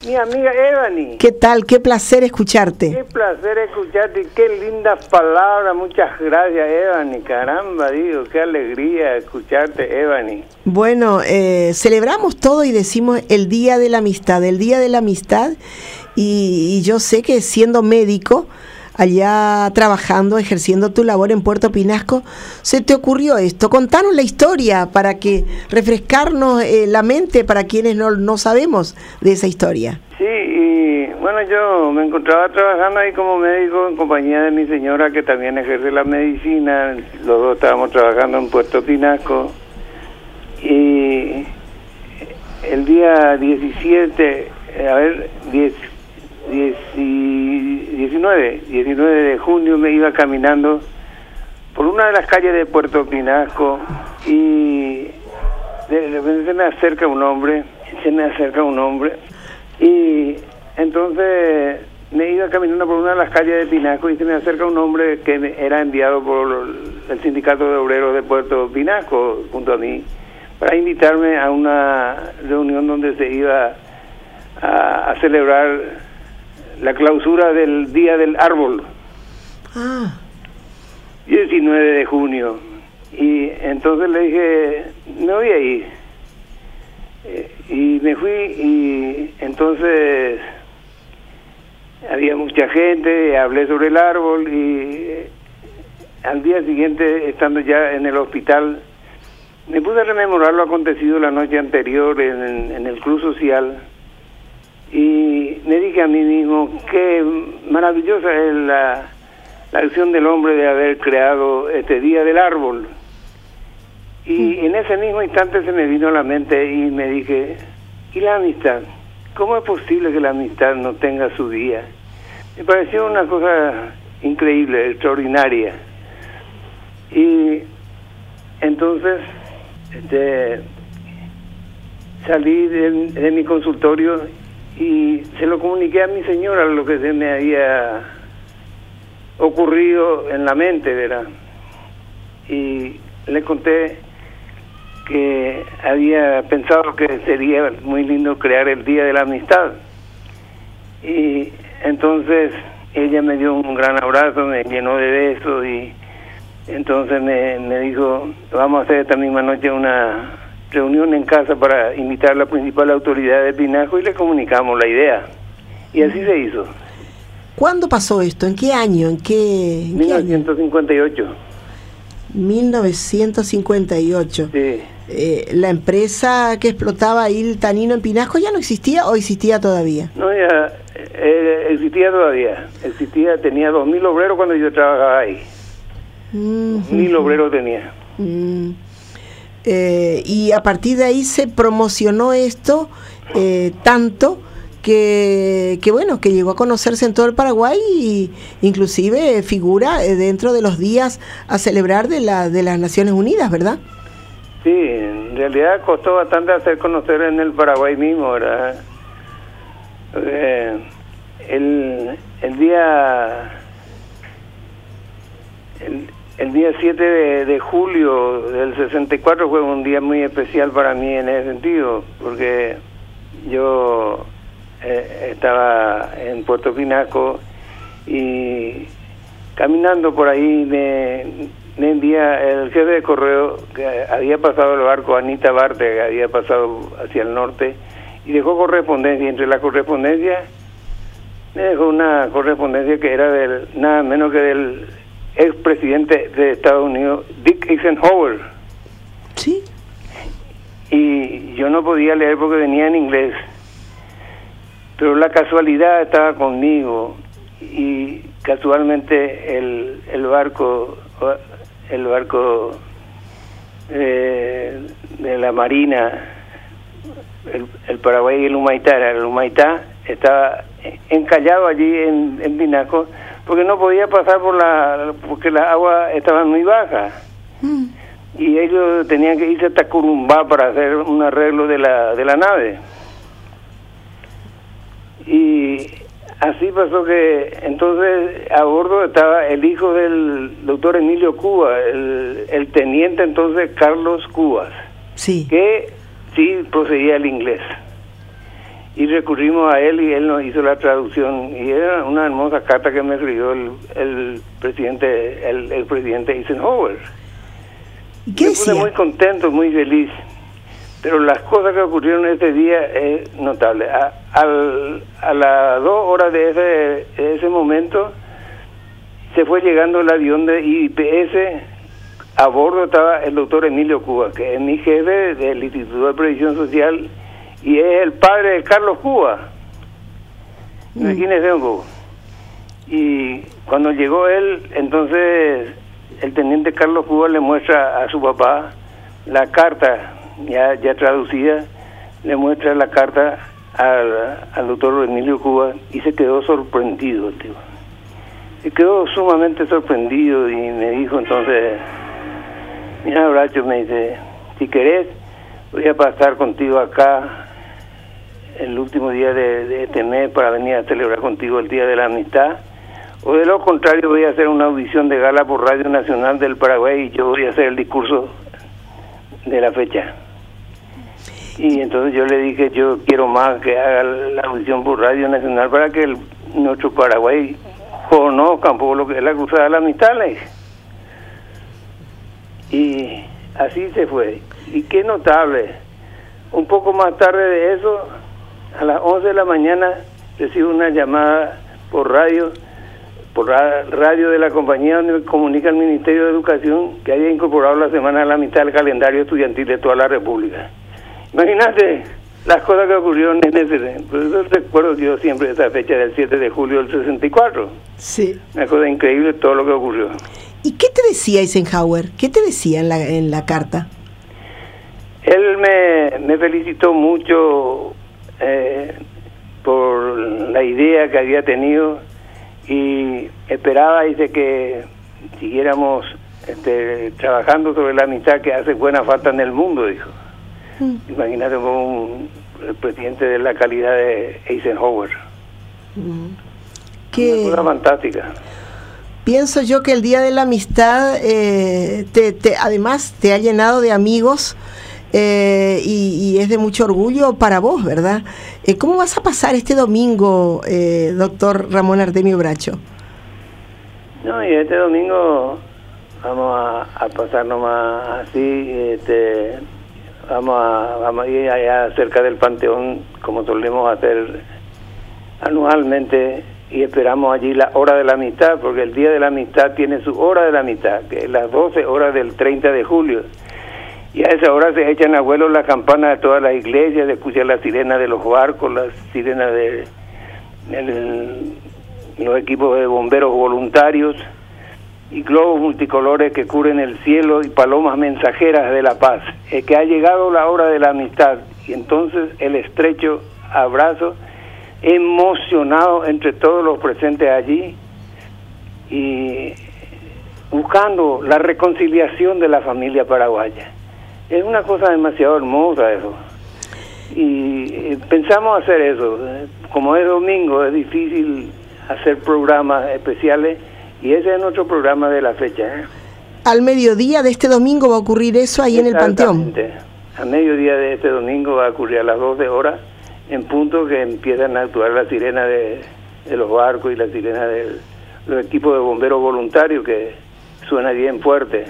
Mi amiga Evany. ¿Qué tal? Qué placer escucharte. Qué placer escucharte, qué lindas palabras, muchas gracias, Evany. Caramba, digo, qué alegría escucharte, Evany. Bueno, celebramos todo y decimos el Día de la Amistad, y yo sé que siendo médico, allá trabajando, ejerciendo tu labor en Puerto Pinasco, se te ocurrió esto. Contanos la historia para que refrescarnos la mente para quienes no sabemos de esa historia. Sí, y bueno, yo me encontraba trabajando ahí como médico en compañía de mi señora que también ejerce la medicina. Los dos estábamos trabajando en Puerto Pinasco y el día 19 de junio me iba caminando por una de las calles de Puerto Pinasco y de repente se me acerca un hombre y entonces me iba caminando por una de las calles de Pinasco y se me acerca un hombre que era enviado por el Sindicato de Obreros de Puerto Pinasco junto a mí para invitarme a una reunión donde se iba a celebrar la clausura del Día del Árbol. 19 de junio. Y entonces le dije, me voy a ir. Y me fui y entonces había mucha gente, hablé sobre el árbol y al día siguiente, estando ya en el hospital, me puse a rememorar lo acontecido la noche anterior en el Club Social y me dije a mí mismo qué maravillosa es la acción del hombre de haber creado este Día del Árbol. Y en ese mismo instante se me vino a la mente y me dije, ¿y la amistad? ¿Cómo es posible que la amistad no tenga su día? Me pareció una cosa increíble, extraordinaria. Y entonces salí de mi consultorio y se lo comuniqué a mi señora lo que se me había ocurrido en la mente, ¿verdad? Y le conté que había pensado que sería muy lindo crear el Día de la Amistad. Y entonces ella me dio un gran abrazo, me llenó de besos y entonces me dijo, vamos a hacer esta misma noche una reunión en casa para invitar a la principal autoridad de Pinasco y le comunicamos la idea. Y así se hizo. ¿Cuándo pasó esto? ¿En qué año? ¿En qué 1958. 1958. Sí. ¿La empresa que explotaba ahí el tanino en Pinasco ya no existía o existía todavía? No, ya existía todavía. Tenía 2.000 obreros cuando yo trabajaba ahí. 2.000 obreros tenía. Y a partir de ahí se promocionó esto tanto que bueno, que llegó a conocerse en todo el Paraguay y inclusive figura dentro de los días a celebrar de las Naciones Unidas, ¿verdad? Sí, en realidad costó bastante hacer conocer en el Paraguay mismo, ¿verdad? El día 7 de julio del 64 fue un día muy especial para mí en ese sentido, porque yo estaba en Puerto Pinasco y caminando por ahí me envía el jefe de correo que había pasado el barco Anita Barte, que había pasado hacia el norte y dejó correspondencia. Entre la correspondencia me dejó una correspondencia que era nada menos que del expresidente de Estados Unidos, Dick Eisenhower. Sí. Y yo no podía leer porque venía en inglés, pero la casualidad estaba conmigo y casualmente el barco de la Marina, el Paraguay y el Humaitá estaba encallado allí en Pinasco porque no podía pasar porque la agua estaba muy baja. Y ellos tenían que irse hasta Curumbá para hacer un arreglo de la nave. Y así pasó que entonces a bordo estaba el hijo del doctor Emilio Cubas, el teniente entonces Carlos Cubas, sí, que sí poseía el inglés. y recurrimos a él y él nos hizo la traducción, y era una hermosa carta que me escribió el presidente Eisenhower. ¿Qué me decía? puse muy contento, muy feliz, pero las cosas que ocurrieron ese día es notable. A las 2 horas de ese momento se fue llegando el avión de IPS. A bordo estaba el doctor Emilio Cuba, que es mi jefe del Instituto de Previsión Social y es el padre de Carlos Cuba. Imagínense un poco. Y cuando llegó él, entonces el teniente Carlos Cuba le muestra a su papá la carta ya traducida, le muestra la carta al doctor Emilio Cuba y se quedó sorprendido, tío. Se quedó sumamente sorprendido y me dijo entonces: mira, Bracho, me dice, si querés, voy a pasar contigo acá el último día de este mes para venir a celebrar contigo el Día de la Amistad, o de lo contrario voy a hacer una audición de gala por Radio Nacional del Paraguay y yo voy a hacer el discurso de la fecha. Y entonces yo le dije, yo quiero más que haga la audición por Radio Nacional para que nuestro Paraguay conozcan por lo que es la Cruzada de la Amistad, le dije. Y así se fue. Y qué notable, un poco más tarde de eso, a las 11 de la mañana, recibo una llamada por radio de la compañía donde me comunica el Ministerio de Educación que haya incorporado la Semana de la Amistad al calendario estudiantil de toda la República. Imagínate las cosas que ocurrieron en ese... Por eso recuerdo yo siempre esa fecha del 7 de julio del 64. Sí. Una cosa increíble todo lo que ocurrió. ¿Y qué te decía Eisenhower? ¿Qué te decía en la carta? Él me felicitó mucho por la idea que había tenido y esperaba, dice, que siguiéramos trabajando sobre la amistad que hace buena falta en el mundo, dijo. Imagínate el presidente de la calidad de Eisenhower. Una cosa fantástica. Pienso yo que el Día de la Amistad además te ha llenado de amigos y es de mucho orgullo para vos, ¿verdad? ¿Cómo vas a pasar este domingo, doctor Ramón Artemio Bracho? No, y este domingo vamos a pasar nomás así, vamos a ir allá cerca del Panteón, como solemos hacer anualmente, y esperamos allí la hora de la amistad, porque el Día de la Amistad tiene su hora de la amistad, que es las 12 horas del 30 de julio. Y a esa hora se echan a vuelo las campanas de todas las iglesias, se escucha la sirena de los barcos, la sirena de los equipos de bomberos voluntarios, y globos multicolores que cubren el cielo y palomas mensajeras de la paz. Es que ha llegado la hora de la amistad, y entonces el estrecho abrazo emocionado entre todos los presentes allí y buscando la reconciliación de la familia paraguaya. Es una cosa demasiado hermosa eso. Y pensamos hacer eso. Como es domingo, es difícil hacer programas especiales y ese es nuestro programa de la fecha. Al mediodía de este domingo va a ocurrir eso ahí en el Panteón. A mediodía de este domingo va a ocurrir a las 12 horas en punto que empiezan a actuar la sirena de los barcos y la sirena de los equipos de bomberos voluntarios, que suena bien fuerte.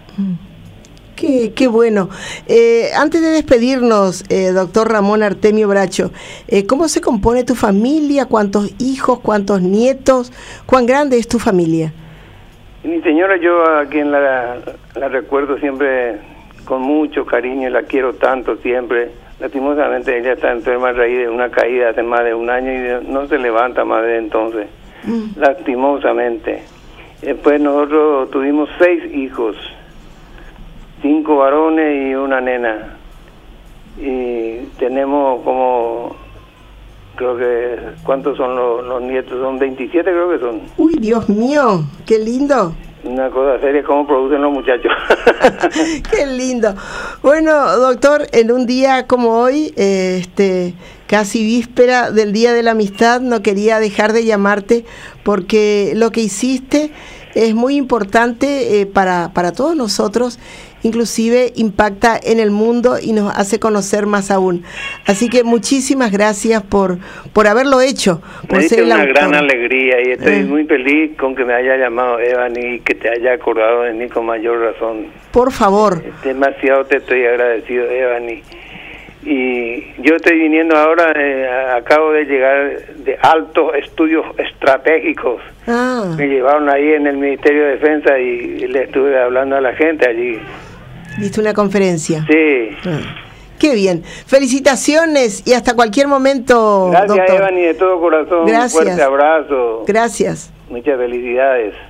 Qué bueno. Antes de despedirnos, doctor Ramón Artemio Bracho, ¿cómo se compone tu familia? ¿Cuántos hijos? ¿Cuántos nietos? ¿Cuán grande es tu familia? Mi señora, yo a quien la recuerdo siempre con mucho cariño y la quiero tanto siempre. Lastimosamente ella está enferma a raíz de una caída hace más de un año y no se levanta más de entonces. Lastimosamente. Después nosotros tuvimos 6 hijos, 5 varones y una nena. Y tenemos como, creo que, ¿cuántos son los nietos? Son 27 creo que son. Uy, Dios mío, qué lindo. Una cosa seria, cómo producen los muchachos. Qué lindo. Bueno, doctor, en un día como hoy, casi víspera del Día de la Amistad, no quería dejar de llamarte porque lo que hiciste es muy importante para todos nosotros, inclusive impacta en el mundo y nos hace conocer más aún. Así que muchísimas gracias por haberlo hecho. Me diste una gran alegría y estoy muy feliz con que me haya llamado Evany y que te haya acordado de mí con mayor razón. Por favor. Demasiado te estoy agradecido, Evany. Y yo estoy viniendo ahora, acabo de llegar de Altos Estudios Estratégicos. Me llevaron ahí en el Ministerio de Defensa y le estuve hablando a la gente allí. ¿Viste una conferencia? Sí. Qué bien. Felicitaciones y hasta cualquier momento, Gracias, doctor. Evany, de todo corazón. Gracias. Un fuerte abrazo. Gracias. Muchas felicidades.